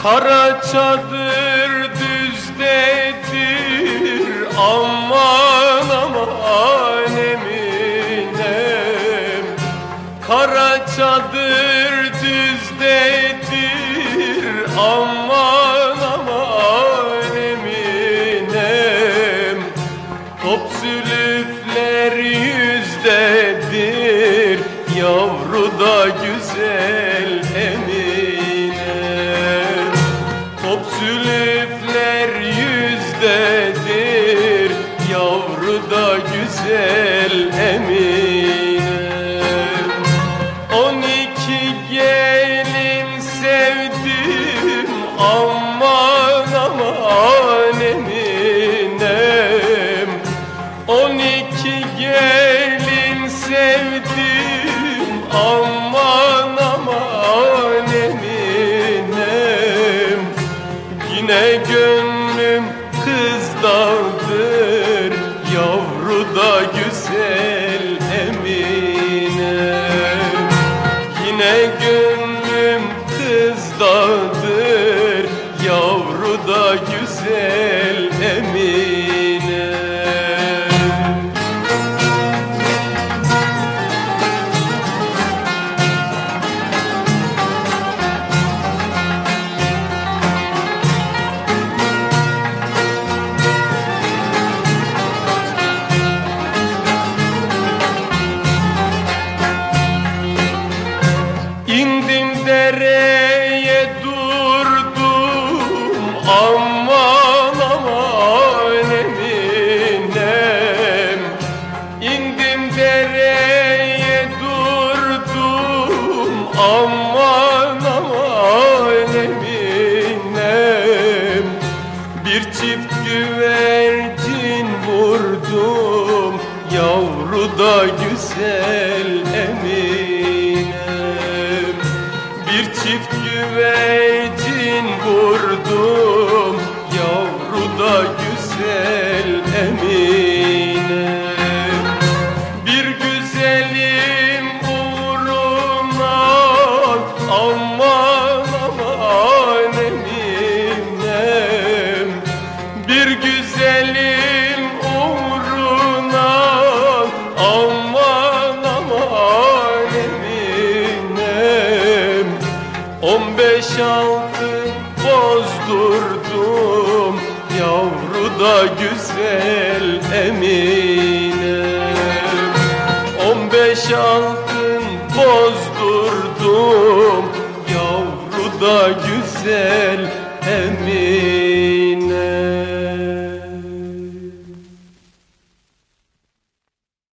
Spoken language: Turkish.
Kara çadır düzdedir, aman aman Eminem. Kara çadır düzdedir, aman aman Eminem. Top zülüfler yüzdedir, yavru da güzel Eminem. Top zülüfler yüzdedir, yavru da güzel Eminem. 12 gelin sevdim, aman aman Eminem. 12 gelin sevdim, aman aman Eminem. Yine gönlüm kızdadır, yavru da güzel Eminem. Yine gönlüm kızdadır, yavru da güzel Eminem. İndim dereye durdum, aman aman Eminem. İndim dereye durdum, aman aman Eminem. Bir çift güvercin vurdum, yavru da güzel Eminem. Bir çift güvercin vurdum, yavru da güzel Eminem. Bir güzelim uğruna, aman aman Eminem. Bir güzelim uğruna, aman aman Eminem. 15 altın bozdurdum, yavru da güzel Eminem. 15 altın bozdurdum, yavru da güzel Eminem.